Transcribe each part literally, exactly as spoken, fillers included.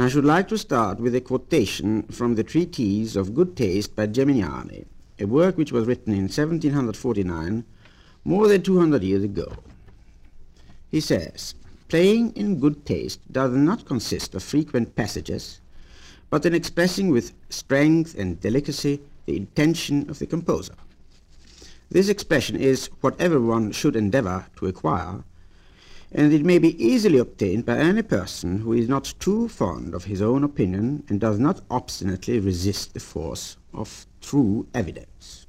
should like to start with a quotation from the Treatise of Good Taste by Geminiani, a work which was written in seventeen forty-nine, more than two hundred years ago. He says, "Playing in good taste does not consist of frequent passages, but in expressing with strength and delicacy the intention of the composer. This expression is what everyone should endeavour to acquire, and it may be easily obtained by any person who is not too fond of his own opinion and does not obstinately resist the force of true evidence."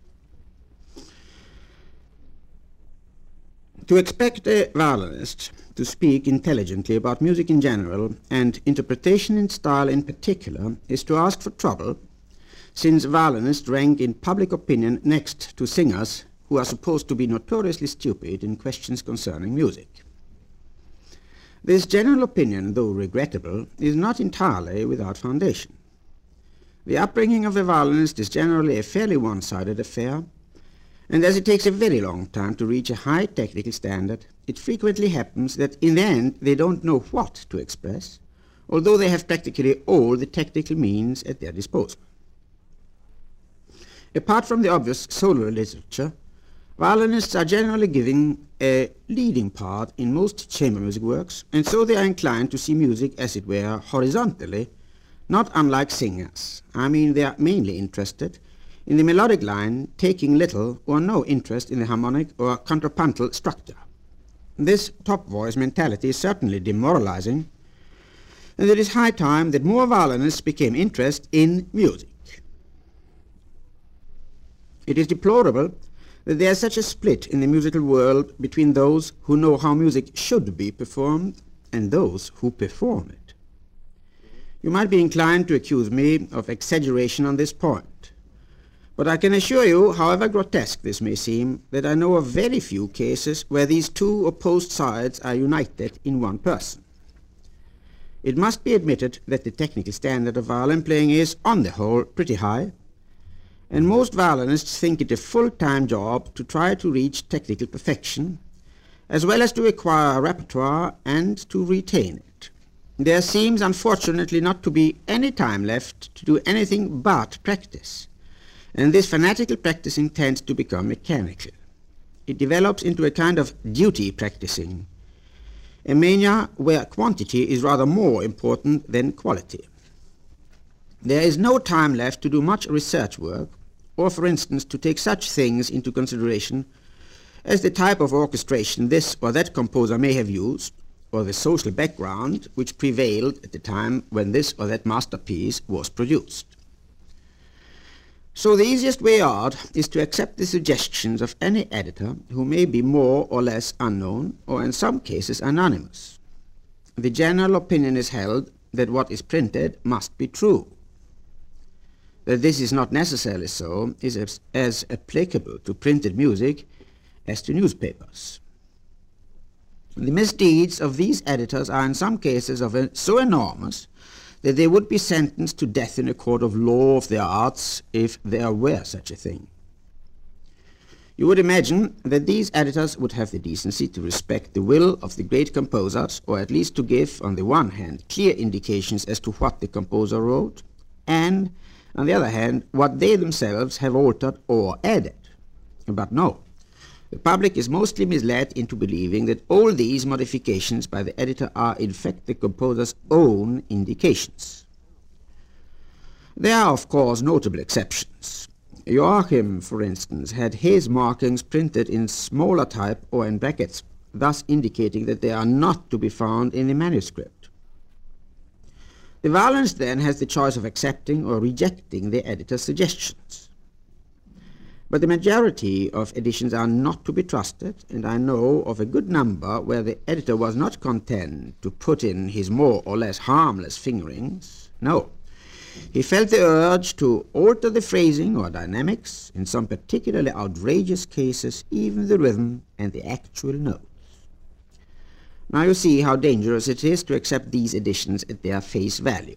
To expect a violinist to speak intelligently about music in general and interpretation in style in particular is to ask for trouble, since violinists rank in public opinion next to singers who are supposed to be notoriously stupid in questions concerning music. This general opinion, though regrettable, is not entirely without foundation. The upbringing of a violinist is generally a fairly one-sided affair, and as it takes a very long time to reach a high technical standard, it frequently happens that in the end they don't know what to express, although they have practically all the technical means at their disposal. Apart from the obvious solo literature, violinists are generally given a leading part in most chamber music works, and so they are inclined to see music, as it were, horizontally, not unlike singers. I mean, they are mainly interested in the melodic line, taking little or no interest in the harmonic or contrapuntal structure. This top voice mentality is certainly demoralizing, and it is high time that more violinists became interested in music. It is deplorable that there is such a split in the musical world between those who know how music should be performed and those who perform it. You might be inclined to accuse me of exaggeration on this point, but I can assure you, however grotesque this may seem, that I know of very few cases where these two opposed sides are united in one person. It must be admitted that the technical standard of violin playing is, on the whole, pretty high, and most violinists think it a full-time job to try to reach technical perfection, as well as to acquire a repertoire and to retain it. There seems, unfortunately, not to be any time left to do anything but practice, and this fanatical practicing tends to become mechanical. It develops into a kind of duty practicing, a mania where quantity is rather more important than quality. There is no time left to do much research work, or, for instance, to take such things into consideration as the type of orchestration this or that composer may have used, or the social background which prevailed at the time when this or that masterpiece was produced. So the easiest way out is to accept the suggestions of any editor who may be more or less unknown, or in some cases anonymous. The general opinion is held that what is printed must be true. That this is not necessarily so is as, as applicable to printed music as to newspapers. The misdeeds of these editors are in some cases of a, so enormous that they would be sentenced to death in a court of law of their arts if there were such a thing. You would imagine that these editors would have the decency to respect the will of the great composers, or at least to give, on the one hand, clear indications as to what the composer wrote, and on the other hand, what they themselves have altered or added. But no, the public is mostly misled into believing that all these modifications by the editor are in fact the composer's own indications. There are, of course, notable exceptions. Joachim, for instance, had his markings printed in smaller type or in brackets, thus indicating that they are not to be found in the manuscript. The violinist then has the choice of accepting or rejecting the editor's suggestions. But the majority of editions are not to be trusted, and I know of a good number where the editor was not content to put in his more or less harmless fingerings. No, he felt the urge to alter the phrasing or dynamics, in some particularly outrageous cases even the rhythm and the actual notes. Now you see how dangerous it is to accept these editions at their face value.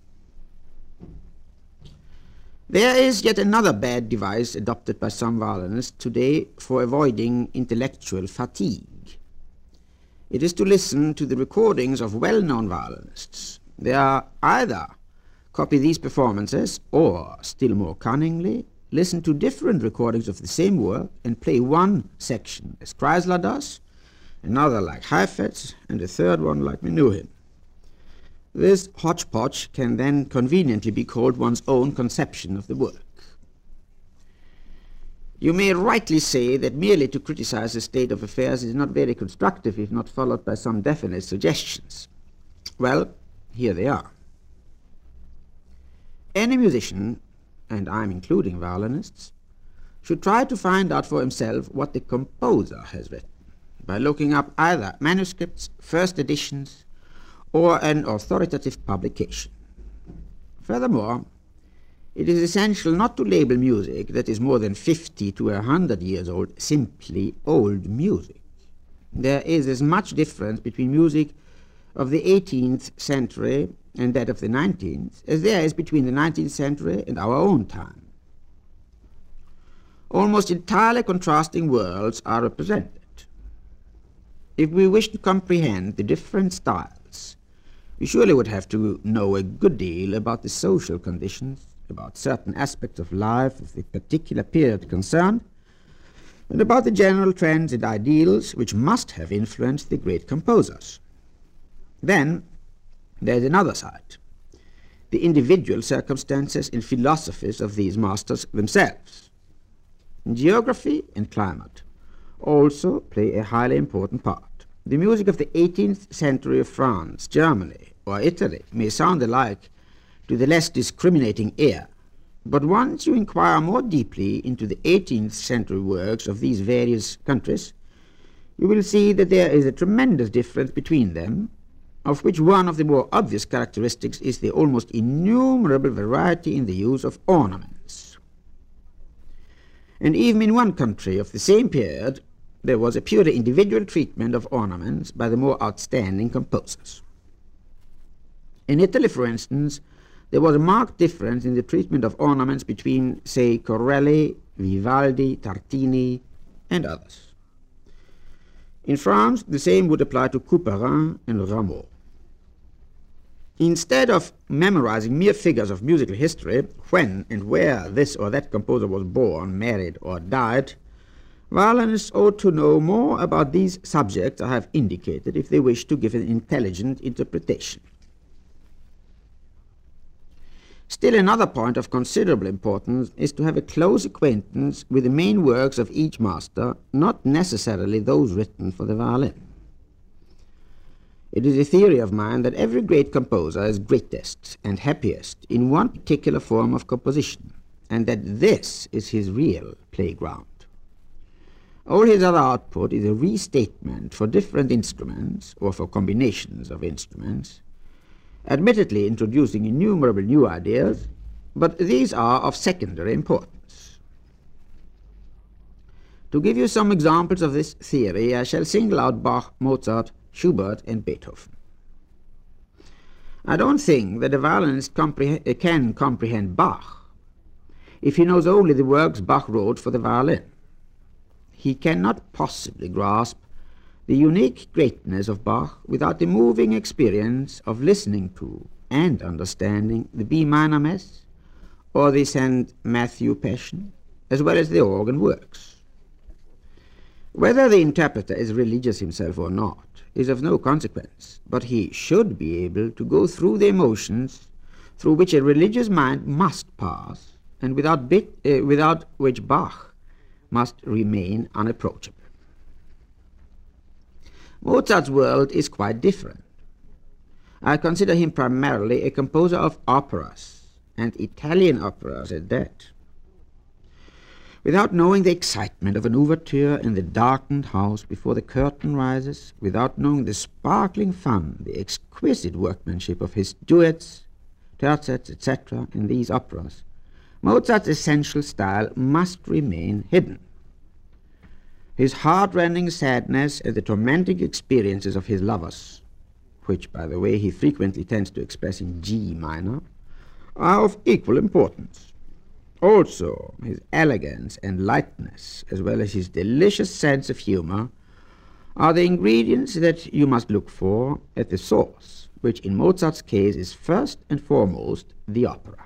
There is yet another bad device adopted by some violinists today for avoiding intellectual fatigue. It is to listen to the recordings of well-known violinists, They are either copy these performances or, still more cunningly, listen to different recordings of the same work and play one section as Kreisler does, another like Heifetz, and a third one like Menuhin. This hodgepodge can then conveniently be called one's own conception of the work. You may rightly say that merely to criticize the state of affairs is not very constructive if not followed by some definite suggestions. Well, here they are. Any musician, and I'm including violinists, should try to find out for himself what the composer has written by looking up either manuscripts, first editions, or an authoritative publication. Furthermore, it is essential not to label music that is more than fifty to a hundred years old simply old music. There is as much difference between music of the eighteenth century and that of the nineteenth as there is between the nineteenth century and our own time. Almost entirely contrasting worlds are represented. If we wish to comprehend the different styles, we surely would have to know a good deal about the social conditions, about certain aspects of life of the particular period concerned, and about the general trends and ideals which must have influenced the great composers. Then there is another side, the individual circumstances and philosophies of these masters themselves. Geography and climate also play a highly important part. The music of the eighteenth century of France, Germany, or Italy may sound alike to the less discriminating ear, but once you inquire more deeply into the eighteenth century works of these various countries, you will see that there is a tremendous difference between them, of which one of the more obvious characteristics is the almost innumerable variety in the use of ornaments. And even in one country of the same period, there was a purely individual treatment of ornaments by the more outstanding composers. In Italy, for instance, there was a marked difference in the treatment of ornaments between, say, Corelli, Vivaldi, Tartini, and others. In France, the same would apply to Couperin and Rameau. Instead of memorizing mere figures of musical history, when and where this or that composer was born, married, or died, violinists ought to know more about these subjects I have indicated if they wish to give an intelligent interpretation. Still another point of considerable importance is to have a close acquaintance with the main works of each master, not necessarily those written for the violin. It is a theory of mine that every great composer is greatest and happiest in one particular form of composition, and that this is his real playground. All his other output is a restatement for different instruments or for combinations of instruments, admittedly introducing innumerable new ideas, but these are of secondary importance. To give you some examples of this theory, I shall single out Bach, Mozart, Schubert, and Beethoven. I don't think that a violinist compreh- can comprehend Bach if he knows only the works Bach wrote for the violin. He cannot possibly grasp the unique greatness of Bach without the moving experience of listening to and understanding the B minor Mass or the Saint Matthew Passion, as well as the organ works. Whether the interpreter is religious himself or not is of no consequence, but he should be able to go through the emotions through which a religious mind must pass, and without, bit, uh, without which Bach must remain unapproachable. Mozart's world is quite different. I consider him primarily a composer of operas, and Italian operas at that. Without knowing the excitement of an overture in the darkened house before the curtain rises, without knowing the sparkling fun, the exquisite workmanship of his duets, terzets, et cetera in these operas, Mozart's essential style must remain hidden. His heart-rending sadness and the tormenting experiences of his lovers, which, by the way, he frequently tends to express in G minor, are of equal importance. Also, his elegance and lightness, as well as his delicious sense of humor, are the ingredients that you must look for at the source which in Mozart's case is first and foremost the opera.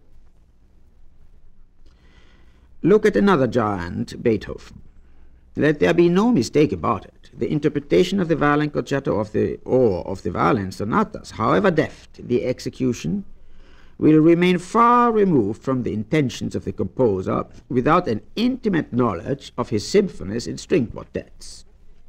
Look at another giant, Beethoven. Let there be no mistake about it. The interpretation of the violin concerto of the, or of the violin sonatas, however deft the execution, will remain far removed from the intentions of the composer without an intimate knowledge of his symphonies and string quartets.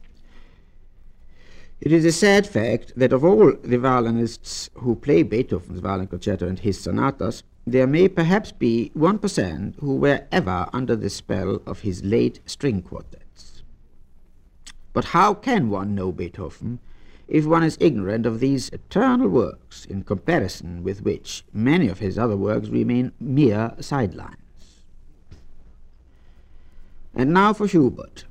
It is a sad fact that of all the violinists who play Beethoven's violin concerto and his sonatas, there may perhaps be one percent who were ever under the spell of his late string quartets. But how can one know Beethoven if one is ignorant of these eternal works, in comparison with which many of his other works remain mere sidelines? And now for Schubert.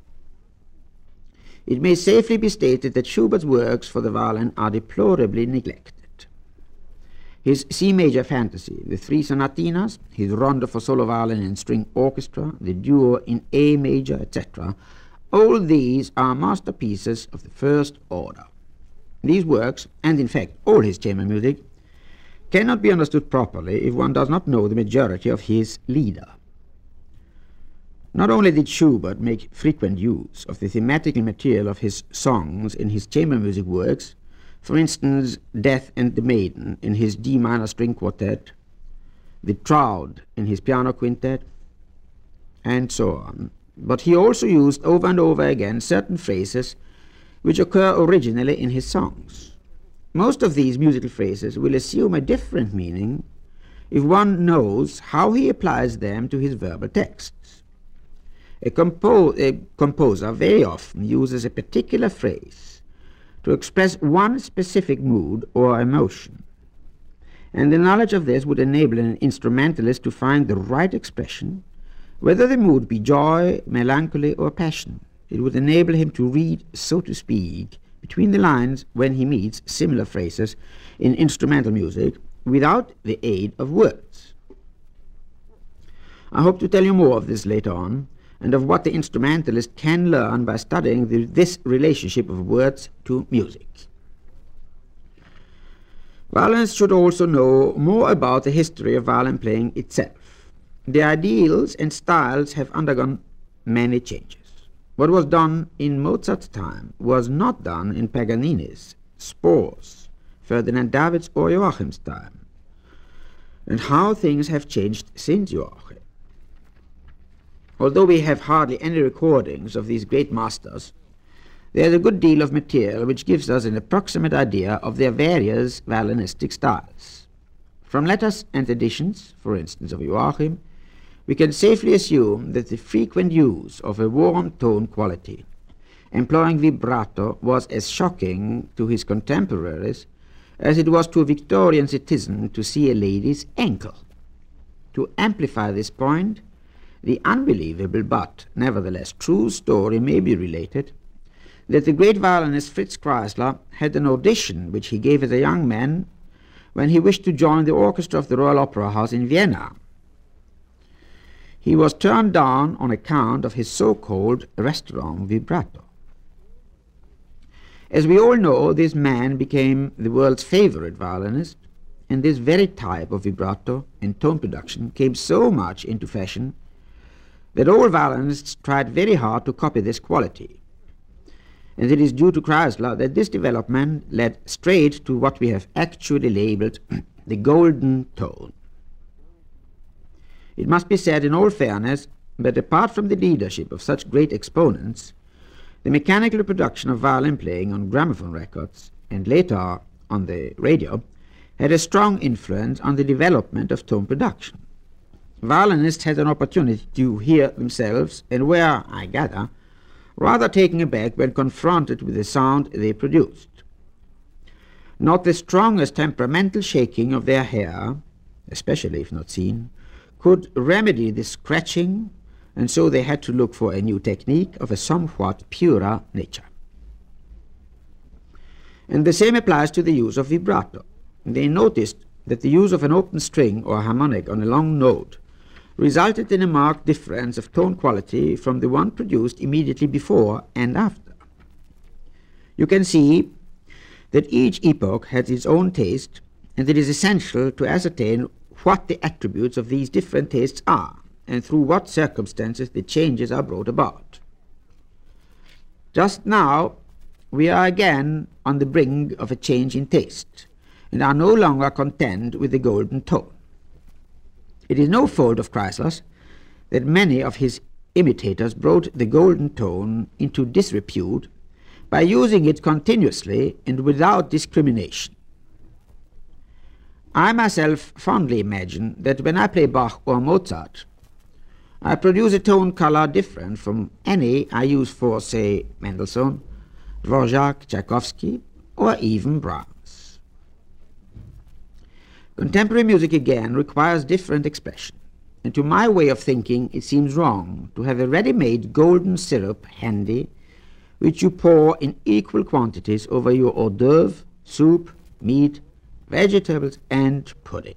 It may safely be stated that Schubert's works for the violin are deplorably neglected. His C major fantasy, the three sonatinas, his rondo for solo violin and string orchestra, the duo in A major, et cetera, all these are masterpieces of the first order. These works, and in fact all his chamber music, cannot be understood properly if one does not know the majority of his Lieder. Not only did Schubert make frequent use of the thematical material of his songs in his chamber music works, for instance, Death and the Maiden in his D minor string quartet, the Traud in his piano quintet, and so on, but he also used over and over again certain phrases which occur originally in his songs. Most of these musical phrases will assume a different meaning if one knows how he applies them to his verbal texts. A, compo a composer very often uses a particular phrase to express one specific mood or emotion, and the knowledge of this would enable an instrumentalist to find the right expression, whether the mood be joy, melancholy, or passion. It would enable him to read, so to speak, between the lines when he meets similar phrases in instrumental music without the aid of words. I hope to tell you more of this later on, and of what the instrumentalist can learn by studying the, this relationship of words to music. Violinists should also know more about the history of violin playing itself. The ideals and styles have undergone many changes. What was done in Mozart's time was not done in Paganini's, Spohr's, Ferdinand David's, or Joachim's time. And how things have changed since Joachim. Although we have hardly any recordings of these great masters, there is a good deal of material which gives us an approximate idea of their various violinistic styles. From letters and editions, for instance of Joachim, we can safely assume that the frequent use of a warm tone quality, employing vibrato, was as shocking to his contemporaries as it was to a Victorian citizen to see a lady's ankle. To amplify this point, the unbelievable but nevertheless true story may be related that the great violinist Fritz Kreisler had an audition which he gave as a young man when he wished to join the orchestra of the Royal Opera House in Vienna. He was turned down on account of his so-called restaurant vibrato. As we all know, this man became the world's favorite violinist, and this very type of vibrato and tone production came so much into fashion that all violinists tried very hard to copy this quality. And it is due to Kreisler that this development led straight to what we have actually labeled the golden tone. It must be said in all fairness that apart from the leadership of such great exponents, the mechanical reproduction of violin playing on gramophone records and later on the radio had a strong influence on the development of tone production. Violinists had an opportunity to hear themselves and were, I gather, rather taken aback when confronted with the sound they produced. Not the strongest temperamental shaking of their hair, especially if not seen, could remedy this scratching, and so they had to look for a new technique of a somewhat purer nature. And the same applies to the use of vibrato. They noticed that the use of an open string or harmonic on a long note resulted in a marked difference of tone quality from the one produced immediately before and after. You can see that each epoch has its own taste, and it is essential to ascertain what the attributes of these different tastes are, and through what circumstances the changes are brought about. Just now, we are again on the brink of a change in taste, and are no longer content with the golden tone. It is no fault of Chrysos that many of his imitators brought the golden tone into disrepute by using it continuously and without discrimination. I myself fondly imagine that when I play Bach or Mozart, I produce a tone color different from any I use for, say, Mendelssohn, Dvorak, Tchaikovsky, or even Brahms. Contemporary music again requires different expression, and to my way of thinking it seems wrong to have a ready-made golden syrup handy which you pour in equal quantities over your hors d'oeuvre, soup, meat, vegetables, and pudding.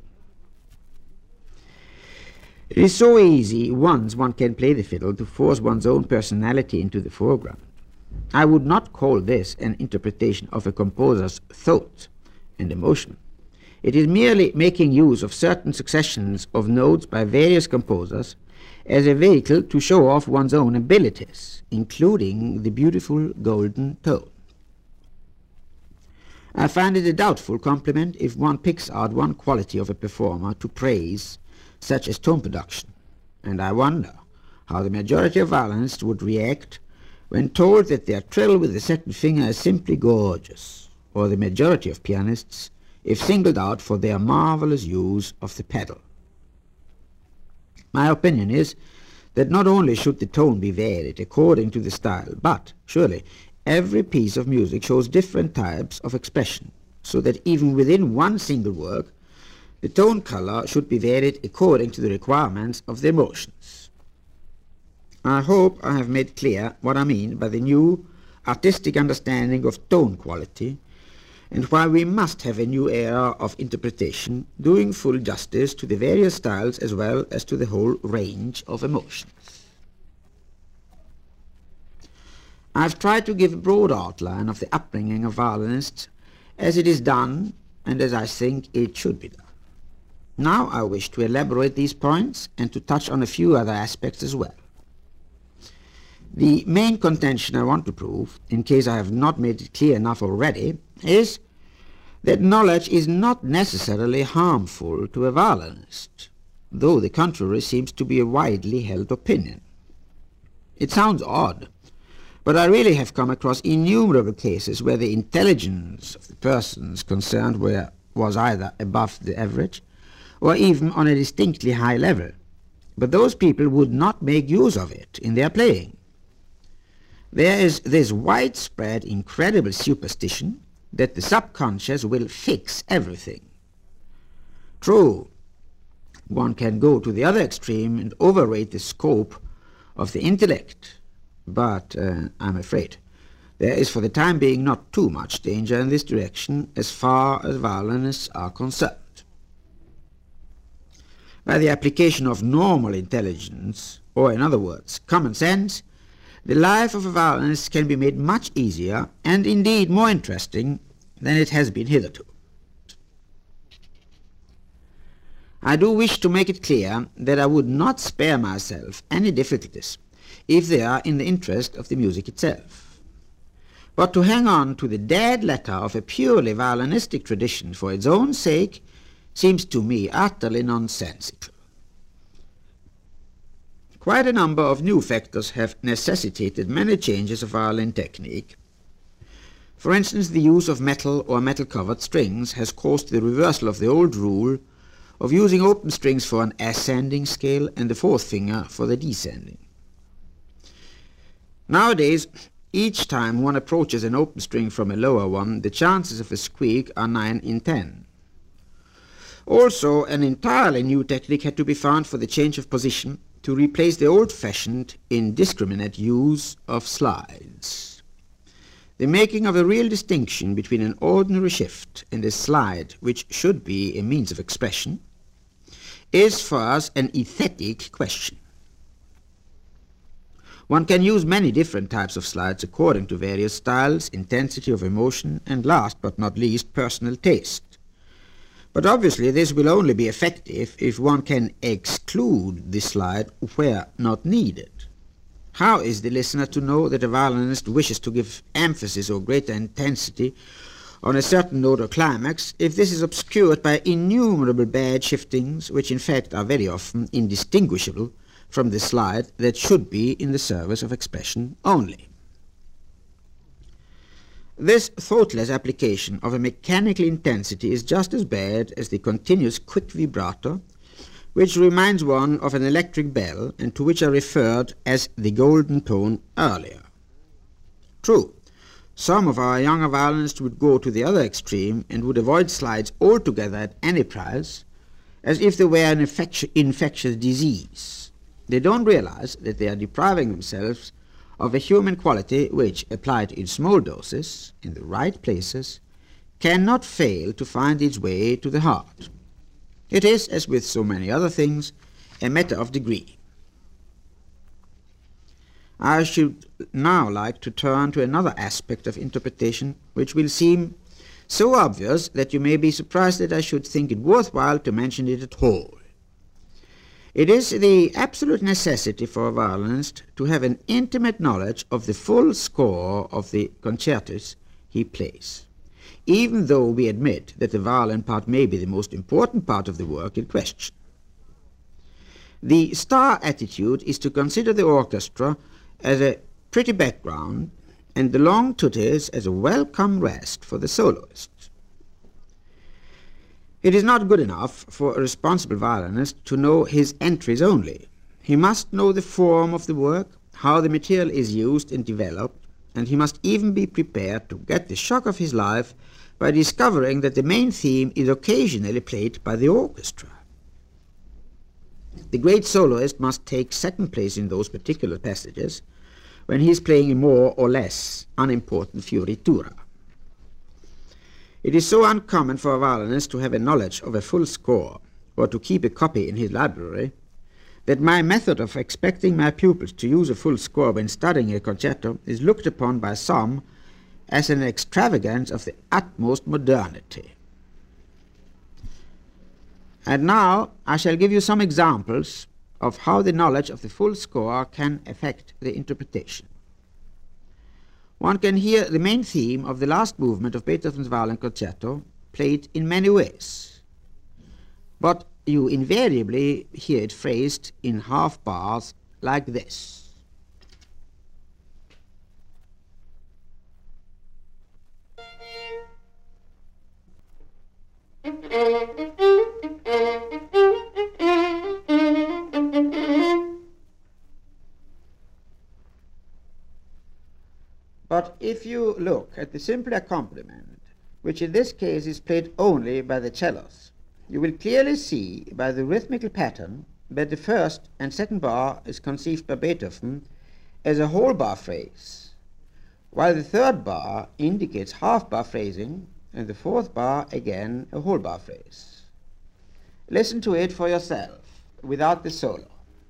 It is so easy, once one can play the fiddle, to force one's own personality into the foreground. I would not call this an interpretation of a composer's thought and emotion. It is merely making use of certain successions of notes by various composers as a vehicle to show off one's own abilities, including the beautiful golden tone. I find it a doubtful compliment if one picks out one quality of a performer to praise, such as tone production, and I wonder how the majority of violinists would react when told that their trill with the second finger is simply gorgeous, or the majority of pianists if singled out for their marvelous use of the pedal. My opinion is that not only should the tone be varied according to the style, but, surely, every piece of music shows different types of expression, so that even within one single work, the tone color should be varied according to the requirements of the emotions. I hope I have made clear what I mean by the new artistic understanding of tone quality, and why we must have a new era of interpretation, doing full justice to the various styles as well as to the whole range of emotions. I have tried to give a broad outline of the upbringing of violinists as it is done and as I think it should be done. Now I wish to elaborate these points and to touch on a few other aspects as well. The main contention I want to prove, in case I have not made it clear enough already, is that knowledge is not necessarily harmful to a violinist, though the contrary seems to be a widely held opinion. It sounds odd, but I really have come across innumerable cases where the intelligence of the persons concerned were, was either above the average or even on a distinctly high level, but those people would not make use of it in their playing. There is this widespread, incredible superstition that the subconscious will fix everything. True, one can go to the other extreme and overrate the scope of the intellect, but uh, I'm afraid there is for the time being not too much danger in this direction as far as violinists are concerned. By the application of normal intelligence, or in other words, common sense, the life of a violinist can be made much easier and indeed more interesting than it has been hitherto. I do wish to make it clear that I would not spare myself any difficulties if they are in the interest of the music itself. But to hang on to the dead letter of a purely violinistic tradition for its own sake seems to me utterly nonsensical. Quite a number of new factors have necessitated many changes of violin technique. For instance, the use of metal or metal-covered strings has caused the reversal of the old rule of using open strings for an ascending scale and the fourth finger for the descending. Nowadays, each time one approaches an open string from a lower one, the chances of a squeak are nine in ten. Also, an entirely new technique had to be found for the change of position to replace the old-fashioned, indiscriminate use of slides. The making of a real distinction between an ordinary shift and a slide, which should be a means of expression, is for us an aesthetic question. One can use many different types of slides according to various styles, intensity of emotion, and last but not least, personal taste. But obviously this will only be effective if one can exclude the slide where not needed. How is the listener to know that a violinist wishes to give emphasis or greater intensity on a certain note or climax if this is obscured by innumerable bad shiftings which in fact are very often indistinguishable from the slide that should be in the service of expression only? This thoughtless application of a mechanical intensity is just as bad as the continuous quick vibrato, which reminds one of an electric bell and to which I referred as the golden tone earlier. True, some of our younger violinists would go to the other extreme and would avoid slides altogether at any price, as if they were an infecti- infectious disease. They don't realize that they are depriving themselves of a human quality which, applied in small doses, in the right places, cannot fail to find its way to the heart. It is, as with so many other things, a matter of degree. I should now like to turn to another aspect of interpretation which will seem so obvious that you may be surprised that I should think it worthwhile to mention it at all. It is the absolute necessity for a violinist to have an intimate knowledge of the full score of the concertos he plays, even though we admit that the violin part may be the most important part of the work in question. The star attitude is to consider the orchestra as a pretty background and the long tuttes as a welcome rest for the soloist. It is not good enough for a responsible violinist to know his entries only. He must know the form of the work, how the material is used and developed, and he must even be prepared to get the shock of his life by discovering that the main theme is occasionally played by the orchestra. The great soloist must take second place in those particular passages when he is playing a more or less unimportant fioritura. It is so uncommon for a violinist to have a knowledge of a full score or to keep a copy in his library that my method of expecting my pupils to use a full score when studying a concerto is looked upon by some as an extravagance of the utmost modernity. And now I shall give you some examples of how the knowledge of the full score can affect the interpretation. One can hear the main theme of the last movement of Beethoven's violin concerto played in many ways, but you invariably hear it phrased in half bars like this. But if you look at the simple accompaniment, which in this case is played only by the cellos, you will clearly see by the rhythmical pattern that the first and second bar is conceived by Beethoven as a whole bar phrase, while the third bar indicates half bar phrasing and the fourth bar again a whole bar phrase. Listen to it for yourself without the solo.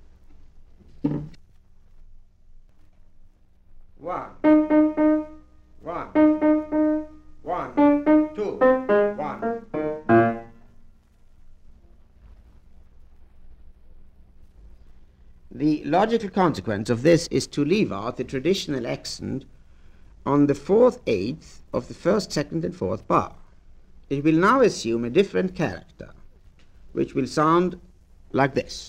One, one, one, two, one. The logical consequence of this is to leave out the traditional accent on the fourth eighth of the first, second, and fourth bar. It will now assume a different character, which will sound like this.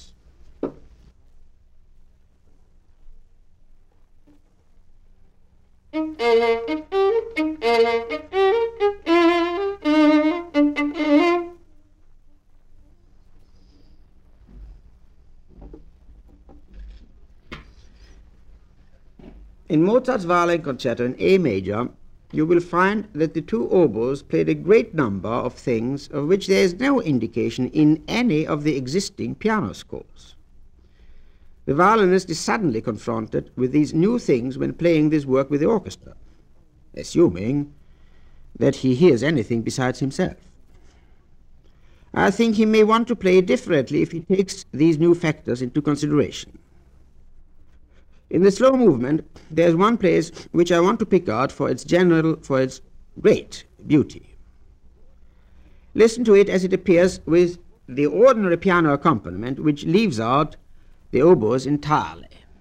In Mozart's violin concerto in A major, you will find that the two oboes played a great number of things of which there is no indication in any of the existing piano scores. The violinist is suddenly confronted with these new things when playing this work with the orchestra, assuming that he hears anything besides himself. I think he may want to play differently if he takes these new factors into consideration. In the slow movement, there's one place which I want to pick out for its general, for its great beauty. Listen to it as it appears with the ordinary piano accompaniment, which leaves out the oboes entirely.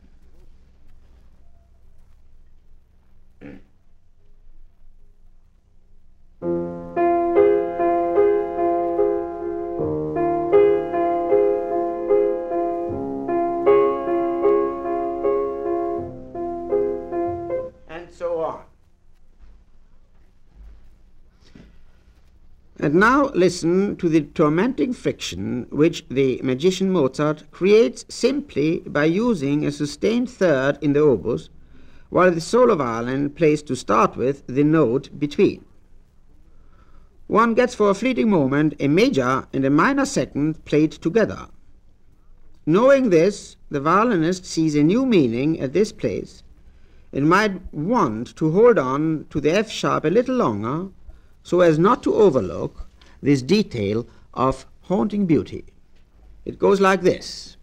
And now listen to the tormenting friction which the magician Mozart creates simply by using a sustained third in the oboes, while the solo violin plays to start with the note between. One gets for a fleeting moment a major and a minor second played together. Knowing this, the violinist sees a new meaning at this place and might want to hold on to the F sharp a little longer, so as not to overlook this detail of haunting beauty. It goes like this.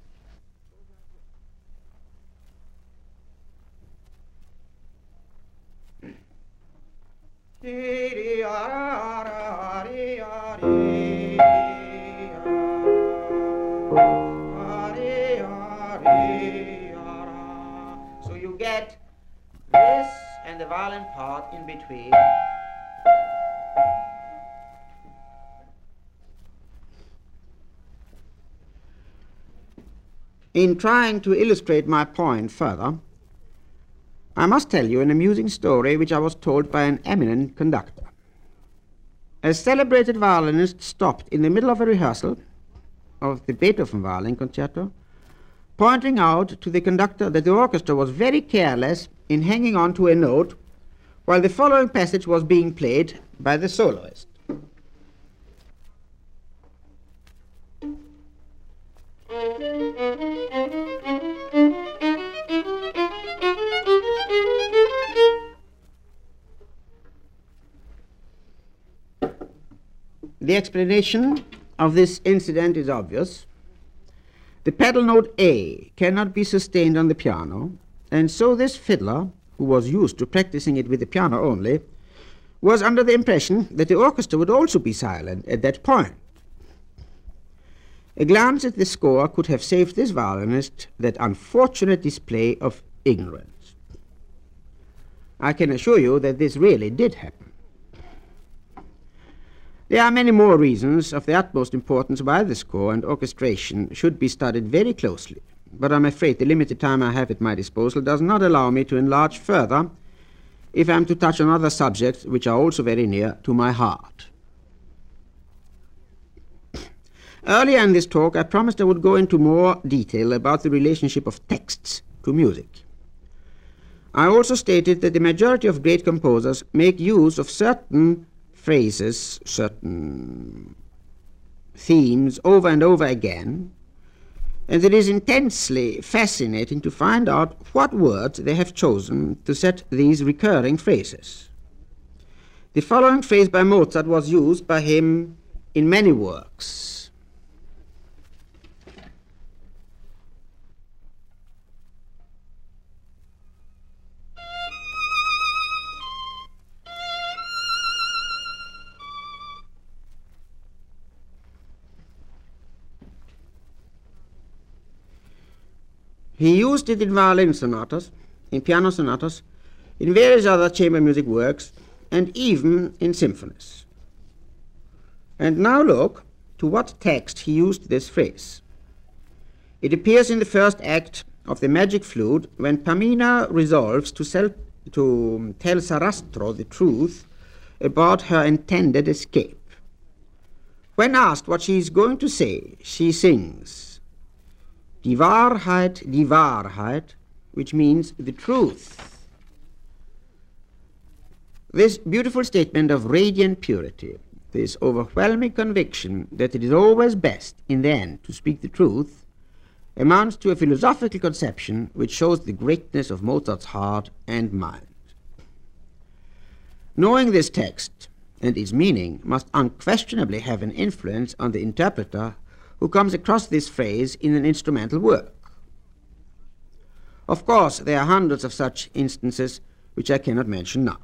So you get this and the violin part in between. In trying to illustrate my point further, I must tell you an amusing story which I was told by an eminent conductor. A celebrated violinist stopped in the middle of a rehearsal of the Beethoven violin concerto, pointing out to the conductor that the orchestra was very careless in hanging on to a note while the following passage was being played by the soloist. The explanation of this incident is obvious. The pedal note A cannot be sustained on the piano, and so this fiddler, who was used to practicing it with the piano only, was under the impression that the orchestra would also be silent at that point. A glance at the score could have saved this violinist that unfortunate display of ignorance. I can assure you that this really did happen. There are many more reasons of the utmost importance why the score and orchestration should be studied very closely, but I'm afraid the limited time I have at my disposal does not allow me to enlarge further if I am to touch on other subjects which are also very near to my heart. Earlier in this talk, I promised I would go into more detail about the relationship of texts to music. I also stated that the majority of great composers make use of certain phrases, certain themes over and over again, and it is intensely fascinating to find out what words they have chosen to set these recurring phrases. The following phrase by Mozart was used by him in many works. He used it in violin sonatas, in piano sonatas, in various other chamber music works, and even in symphonies. And now look to what text he used this phrase. It appears in the first act of The Magic Flute, when Pamina resolves to, sell, to tell Sarastro the truth about her intended escape. When asked what she is going to say, she sings, Die Wahrheit, die Wahrheit, which means the truth. This beautiful statement of radiant purity, this overwhelming conviction that it is always best, in the end, to speak the truth, amounts to a philosophical conception which shows the greatness of Mozart's heart and mind. Knowing this text and its meaning must unquestionably have an influence on the interpreter who comes across this phrase in an instrumental work. Of course, there are hundreds of such instances which I cannot mention now.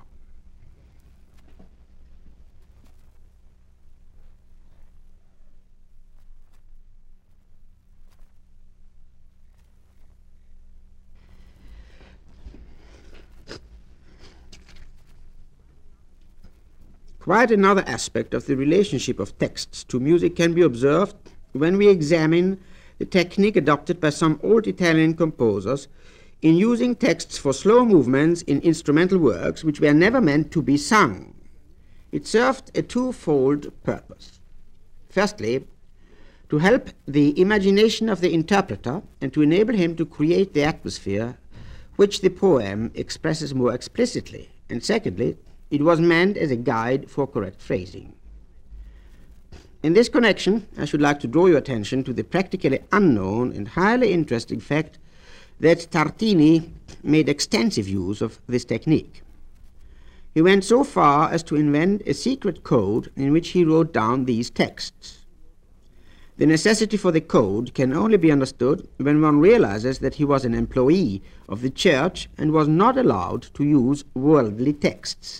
Quite another aspect of the relationship of texts to music can be observed when we examine the technique adopted by some old Italian composers in using texts for slow movements in instrumental works which were never meant to be sung. It served a twofold purpose. Firstly, to help the imagination of the interpreter and to enable him to create the atmosphere which the poem expresses more explicitly. And secondly, it was meant as a guide for correct phrasing. In this connection, I should like to draw your attention to the practically unknown and highly interesting fact that Tartini made extensive use of this technique. He went so far as to invent a secret code in which he wrote down these texts. The necessity for the code can only be understood when one realizes that he was an employee of the church and was not allowed to use worldly texts.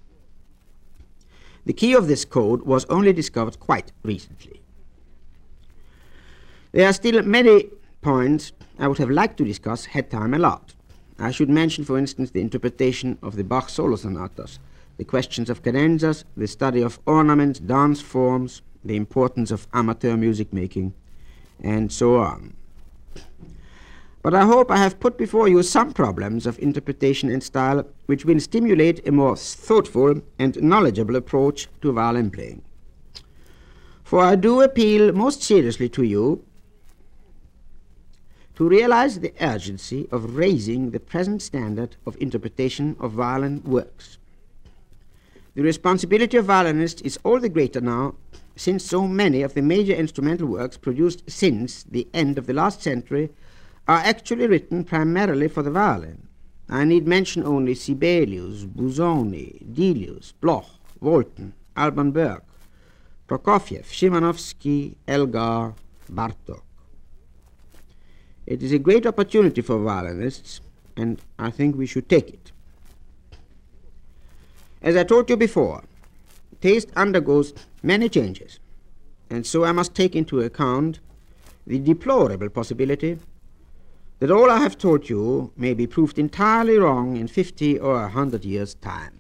The key of this code was only discovered quite recently. There are still many points I would have liked to discuss had time allowed. I should mention, for instance, the interpretation of the Bach solo sonatas, the questions of cadenzas, the study of ornaments, dance forms, the importance of amateur music making, and so on. But I hope I have put before you some problems of interpretation and style which will stimulate a more thoughtful and knowledgeable approach to violin playing. For I do appeal most seriously to you to realize the urgency of raising the present standard of interpretation of violin works. The responsibility of violinists is all the greater now, since so many of the major instrumental works produced since the end of the last century are actually written primarily for the violin. I need mention only Sibelius, Busoni, Delius, Bloch, Wolten, Alban Berg, Prokofiev, Szymanowski, Elgar, Bartók. It is a great opportunity for violinists, and I think we should take it. As I told you before, taste undergoes many changes, and so I must take into account the deplorable possibility that all I have told you may be proved entirely wrong in fifty or a hundred years' time.